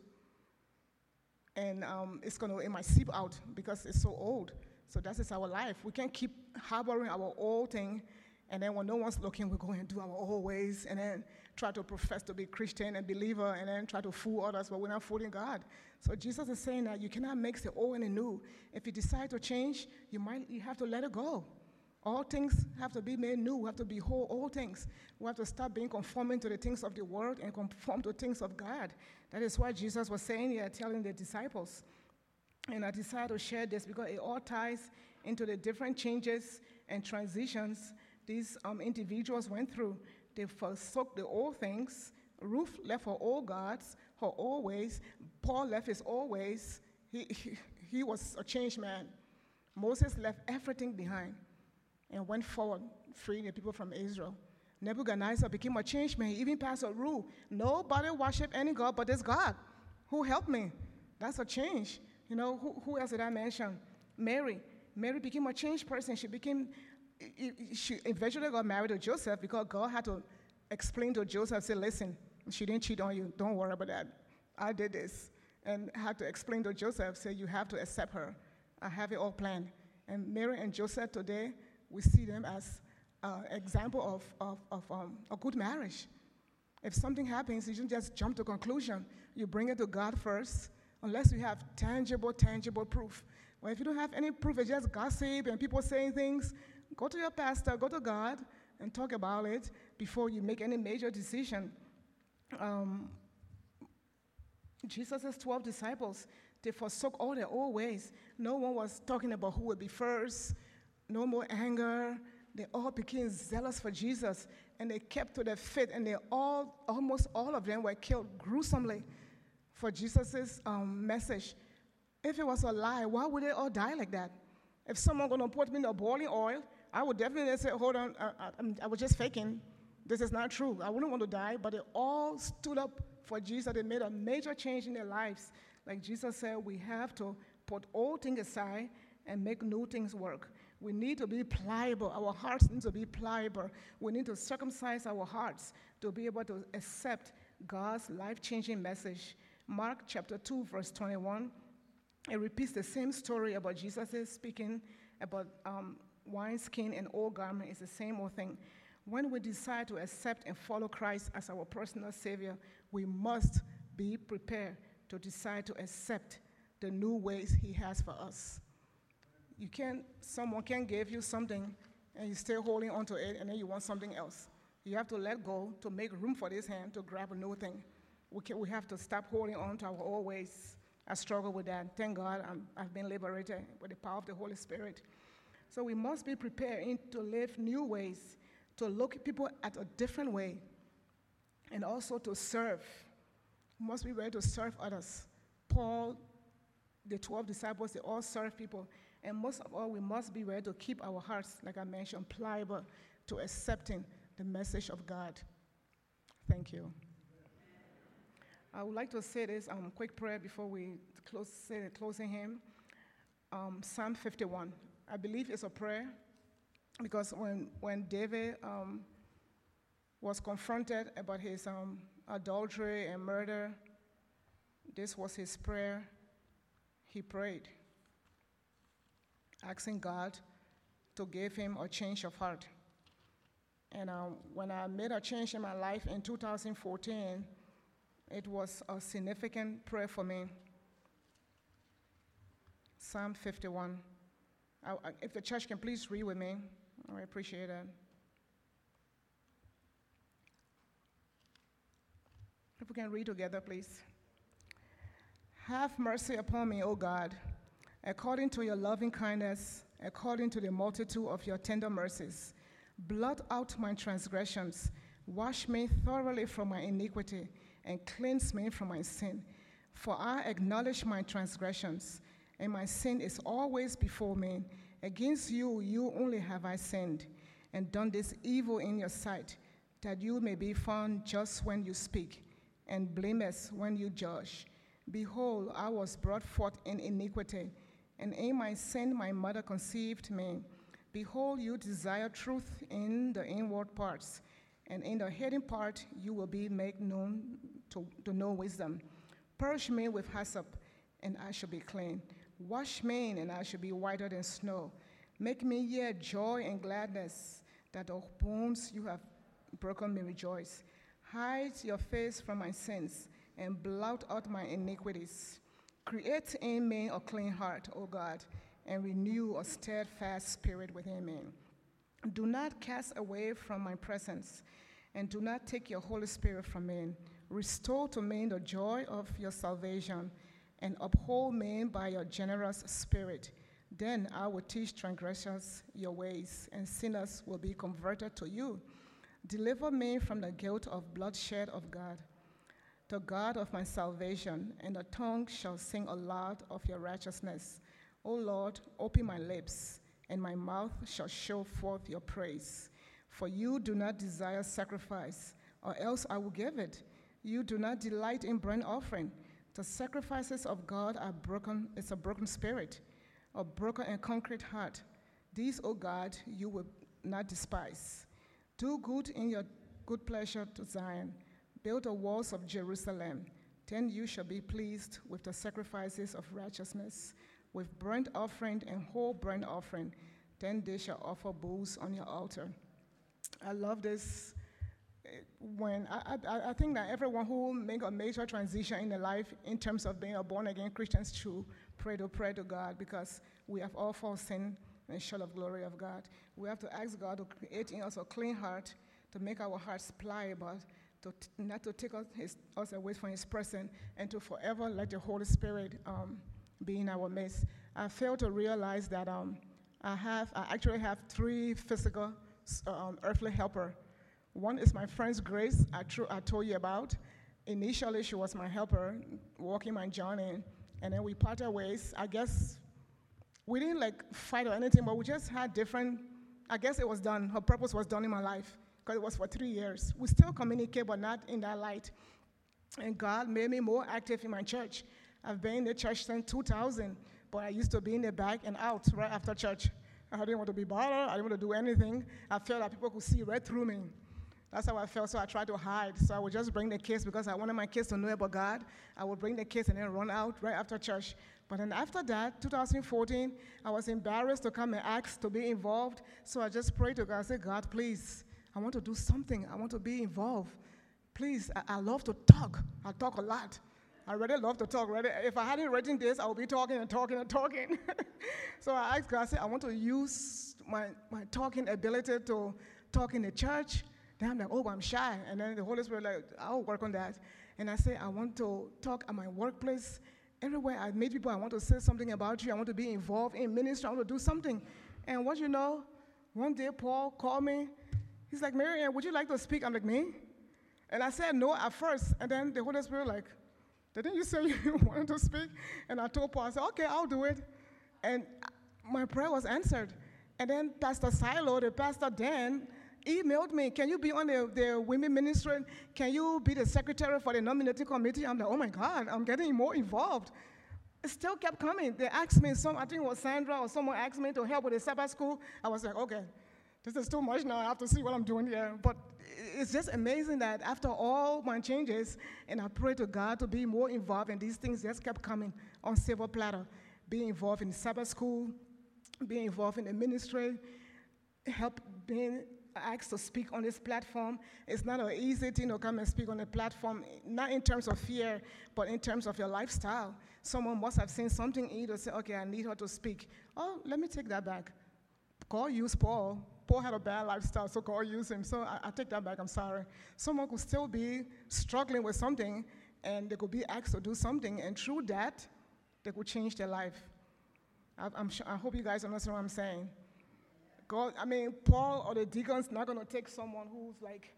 and um, it's going to, it might seep out because it's so old. So that is our life. We can't keep harboring our old thing, and then when no one's looking, we go and do our old ways, and then try to profess to be Christian and believer, and then try to fool others, but we're not fooling God. So Jesus is saying that you cannot mix the old and the new. If you decide to change, you might, you have to let it go. All things have to be made new. We have to behold all things. We have to stop being conforming to the things of the world and conform to things of God. That is why Jesus was saying here, telling the disciples. And I decided to share this because it all ties into the different changes and transitions these um, individuals went through. They forsook the old things. Ruth left her old gods, her old ways. Paul left his old ways. He, he, he was a changed man. Moses left everything behind and went forward, freeing the people from Israel. Nebuchadnezzar became a changed man. He even passed a rule. Nobody worship any God but this God. Who helped me? That's a change. You know, who, who else did I mention? Mary. Mary became a changed person. She became, she eventually got married to Joseph because God had to explain to Joseph, say, listen, she didn't cheat on you. Don't worry about that. I did this. And had to explain to Joseph, say, you have to accept her. I have it all planned. And Mary and Joseph today, we see them as an uh, example of, of, of um, a good marriage. If something happens, you shouldn't just jump to a conclusion. You bring it to God first, unless you have tangible, tangible proof. Well, if you don't have any proof, it's just gossip and people saying things, go to your pastor, go to God, and talk about it before you make any major decision. Um, Jesus' twelve disciples, they forsook all their old ways. No one was talking about who would be first. No more anger. They all became zealous for Jesus, and they kept to their faith, and they all, almost all of them were killed gruesomely for Jesus' um, message. If it was a lie, why would they all die like that? If someone going to put me in the boiling oil, I would definitely say, hold on, I, I, I was just faking. This is not true. I wouldn't want to die, but they all stood up for Jesus. They made a major change in their lives. Like Jesus said, we have to put old things aside and make new things work. We need to be pliable. Our hearts need to be pliable. We need to circumcise our hearts to be able to accept God's life-changing message. Mark chapter two, verse twenty-one, it repeats the same story about Jesus speaking about um, wineskin and old garment. It's the same old thing. When we decide to accept and follow Christ as our personal Savior, we must be prepared to decide to accept the new ways He has for us. You can't, someone can give you something and you stay holding on to it and then you want something else. You have to let go to make room for this hand to grab a new thing. We, can, we have to stop holding on to our old ways. I struggle with that. Thank God I'm, I've been liberated with the power of the Holy Spirit. So we must be prepared in, to live new ways, to look at people at a different way, and also to serve. We must be ready to serve others. Paul, the twelve disciples, they all serve people. And most of all, we must be ready to keep our hearts, like I mentioned, pliable to accepting the message of God. Thank you. I would like to say this um, quick prayer before we close, say the closing hymn. Um, Psalm fifty-one. I believe it's a prayer because when, when David um, was confronted about his um, adultery and murder, this was his prayer. He prayed, asking God to give him a change of heart. And um, when I made a change in my life in two thousand fourteen, it was a significant prayer for me. Psalm fifty-one. I, I, if the church can please read with me, I appreciate that. If we can read together, please. Have mercy upon me, O God, according to your loving kindness, according to the multitude of your tender mercies. Blot out my transgressions, wash me thoroughly from my iniquity, and cleanse me from my sin. For I acknowledge my transgressions, and my sin is always before me. Against you, you only have I sinned, and done this evil in your sight, that you may be found just when you speak, and blameless when you judge. Behold, I was brought forth in iniquity, and in my sin my mother conceived me. Behold, you desire truth in the inward parts, and in the hidden part you will be made known to, to know wisdom. Purge me with hyssop, and I shall be clean. Wash me, and I shall be whiter than snow. Make me hear joy and gladness, that the bones you have broken may rejoice. Hide your face from my sins, and blot out my iniquities. Create in me a clean heart, O God, and renew a steadfast spirit within me. Do not cast away from my presence, and do not take your Holy Spirit from me. Restore to me the joy of your salvation, and uphold me by your generous spirit. Then I will teach transgressors your ways, and sinners will be converted to you. Deliver me from the guilt of bloodshed of God, the God of my salvation, and the tongue shall sing aloud of your righteousness. O Lord, open my lips, and my mouth shall show forth your praise. For you do not desire sacrifice, or else I will give it. You do not delight in burnt offering. The sacrifices of God are broken. It's a broken spirit, a broken and contrite heart. These, O God, you will not despise. Do good in your good pleasure to Zion. Build the walls of Jerusalem. Then you shall be pleased with the sacrifices of righteousness, with burnt offering and whole burnt offering. Then they shall offer bulls on your altar. I love this. When I, I, I think that everyone who make a major transition in their life in terms of being a born-again Christian should pray to pray to God, because we have all fallen sin and short of glory of God. We have to ask God to create in us a clean heart, to make our hearts pliable, to t- not to take us, his, us away from His presence, and to forever let the Holy Spirit um, be in our midst. I failed to realize that um, I have, I actually have three physical um, earthly helper. One is my friend's Grace, I, tr- I told you about. Initially, she was my helper, walking my journey, and then we parted ways. I guess we didn't like fight or anything, but we just had different, I guess it was done. Her purpose was done in my life, because it was for three years. We still communicate, but not in that light. And God made me more active in my church. I've been in the church since two thousand, but I used to be in the back and out right after church. I didn't want to be bothered. I didn't want to do anything. I felt that people could see right through me. That's how I felt, so I tried to hide. So I would just bring the kids because I wanted my kids to know about God. I would bring the kids and then run out right after church. But then after that, two thousand fourteen, I was embarrassed to come and ask to be involved. So I just prayed to God. I said, God, please, I want to do something. I want to be involved. Please, I, I love to talk. I talk a lot. I really love to talk. Really. If I hadn't written this, I would be talking and talking and talking. So I asked God, I said, I want to use my, my talking ability to talk in the church. Then I'm like, oh, I'm shy. And then the Holy Spirit like, I'll work on that. And I say, I want to talk at my workplace. Everywhere I meet people, I want to say something about you. I want to be involved in ministry. I want to do something. And what you know, one day Paul called me. He's like, Marianne, would you like to speak? I'm like, me? And I said no at first. And then the Holy Spirit like, didn't you say you wanted to speak? And I told Paul, I said, okay, I'll do it. And my prayer was answered. And then Pastor Silo, the Pastor Dan, emailed me, can you be on the, the women ministry? Can you be the secretary for the nominating committee? I'm like, oh my God, I'm getting more involved. It still kept coming. They asked me, some, I think it was Sandra or someone asked me to help with the Sabbath school. I was like, okay, this is too much now. I have to see what I'm doing here. But it's just amazing that after all my changes, and I pray to God to be more involved, and these things just kept coming on silver platter. Being involved in the Sabbath school, being involved in the ministry, help being asked to speak on this platform. It's not an easy thing to come and speak on a platform, not in terms of fear, but in terms of your lifestyle. Someone must have seen something in you to say, okay, I need her to speak. Oh, let me take that back. God used Paul. Paul had a bad lifestyle, so God used him. So I, I take that back, I'm sorry. Someone could still be struggling with something, and they could be asked to do something, and through that, they could change their life. I, I'm sure, I hope you guys understand what I'm saying. God, I mean, Paul or the deacon's not going to take someone who's like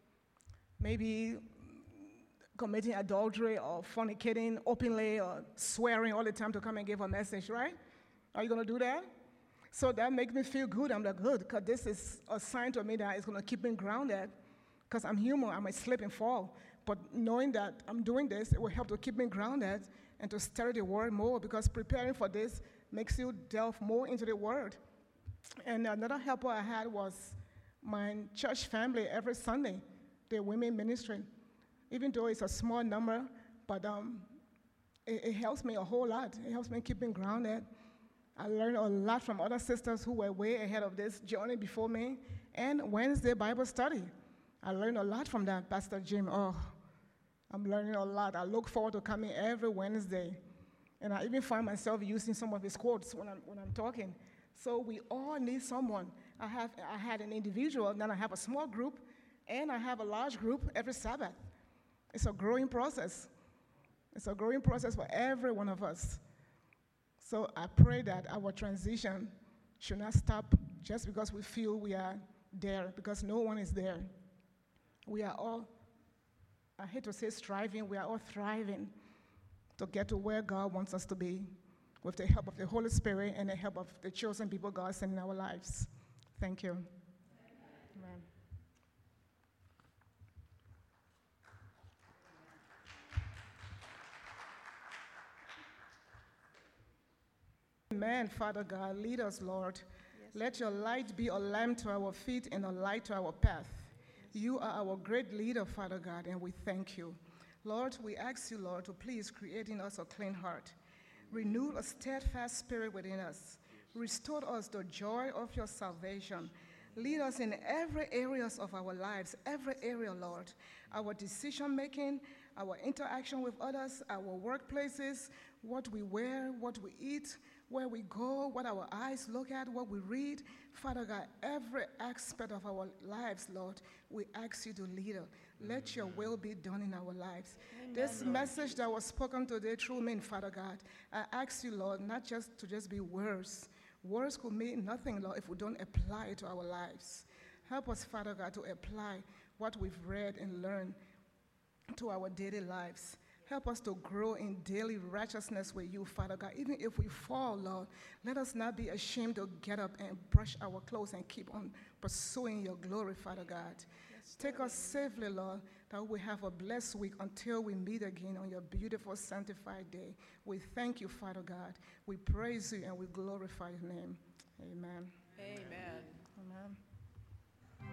maybe committing adultery or fornicating openly or swearing all the time to come and give a message, right? Are you going to do that? So that makes me feel good. I'm like, good, because this is a sign to me that it's going to keep me grounded, because I'm human. I might slip and fall. But knowing that I'm doing this, it will help to keep me grounded and to study the word more, because preparing for this makes you delve more into the word. And another helper I had was my church family every Sunday, the women ministry. Even though it's a small number, but um, it, it helps me a whole lot. It helps me keep me grounded. I learned a lot from other sisters who were way ahead of this journey before me. And Wednesday Bible study, I learned a lot from that, Pastor Jim. Oh, I'm learning a lot. I look forward to coming every Wednesday. And I even find myself using some of his quotes when I'm, when I'm talking. So we all need someone. I have I had an individual, then I have a small group, and I have a large group every Sabbath. It's a growing process. It's a growing process for every one of us. So I pray that our transition should not stop just because we feel we are there, because no one is there. We are all, I hate to say striving, we are all thriving to get to where God wants us to be, with the help of the Holy Spirit and the help of the chosen people God sent in our lives. Thank you. Amen. Amen, Father God. Lead us, Lord. Yes. Let your light be a lamp to our feet and a light to our path. Yes. You are our great leader, Father God, and we thank you. Lord, we ask you, Lord, to please create in us a clean heart. Renew a steadfast spirit within us. Restore us the joy of your salvation. Lead us in every areas of our lives, every area, Lord. Our decision-making, our interaction with others, our workplaces, what we wear, what we eat, where we go, what our eyes look at, what we read. Father God, every aspect of our lives, Lord, we ask you to lead us. Let your will be done in our lives. Amen. This Lord message that was spoken today through me, Father God, I ask you, Lord, not just to just be words. Words could mean nothing, Lord, if we don't apply it to our lives. Help us, Father God, to apply what we've read and learned to our daily lives. Help us to grow in daily righteousness with you, Father God. Even if we fall, Lord, let us not be ashamed to get up and brush our clothes and keep on pursuing your glory, Father God. Yes. Take us safely, Lord, that we have a blessed week until we meet again on your beautiful sanctified day. We thank you, Father God. We praise you and we glorify your name. Amen. Amen.